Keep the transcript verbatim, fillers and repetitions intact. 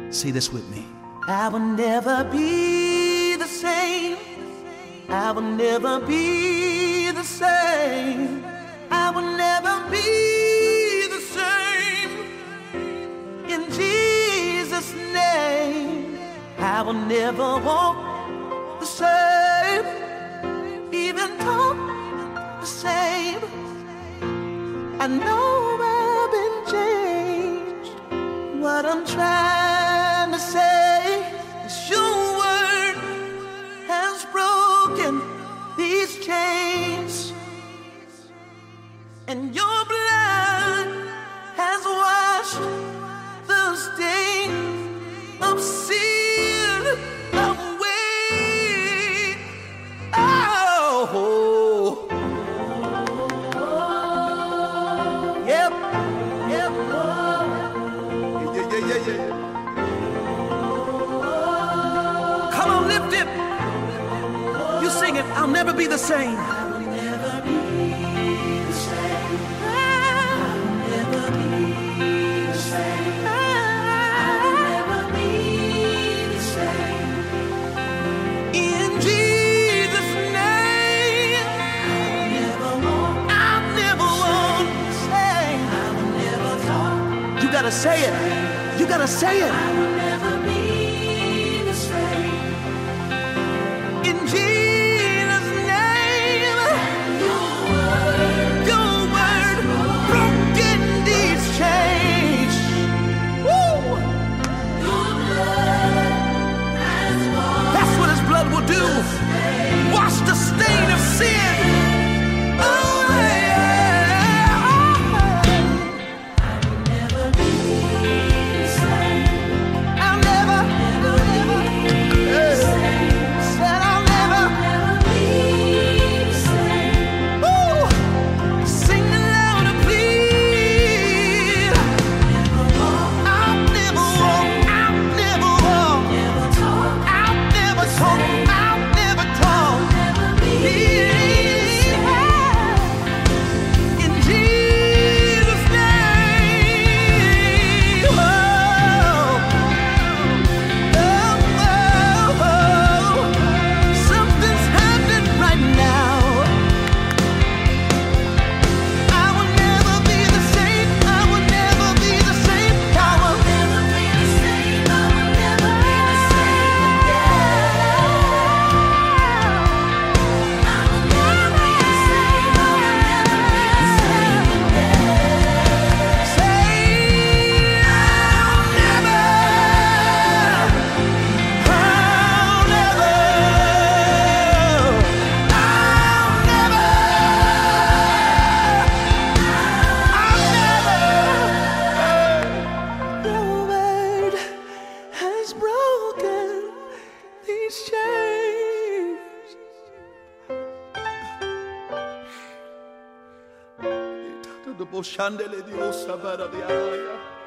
Say this with me. I will never be the same. I will never be the same. I will never be the same. In Jesus' name, I will never walk the same, even talk the same. I know I've been changed. What I'm trying to say is your word has broken these chains, and your blood has washed the stain of sin away. Oh, yep, yep. Yeah, yeah, yeah, yeah. Come on, lift it. You sing it. I'll never be the same. I'll never be the same. I'll never be the same. I'll never be the same. In Jesus' name, I'll never walk. I'll never walk the same. I will never talk. You gotta say it. You gotta say it. I will never be the same. In Jesus' name, your word, your word, broken these chains. Woo! Your blood has washed. That's what His blood will do. Wash the stain of sin. Oh, yeah. I will never be the same. I'll never, never, never be the same. Said I'll never, never be the same. Ooh, sing louder, please. I'll never walk, I'll never walk, never talk, I'll never talk, I'll never talk, never be. In Jesus' name, oh, oh, oh, something's happening right now. I will never be the same. I will never be the same. I will never be the same. I will never be the same again. I will never be the same. I will never be the same again. Say, I'll never, I'll never, I'll never, I'll never. Your word has broken these chains. The Boshandele Dio Sabara the Alaya.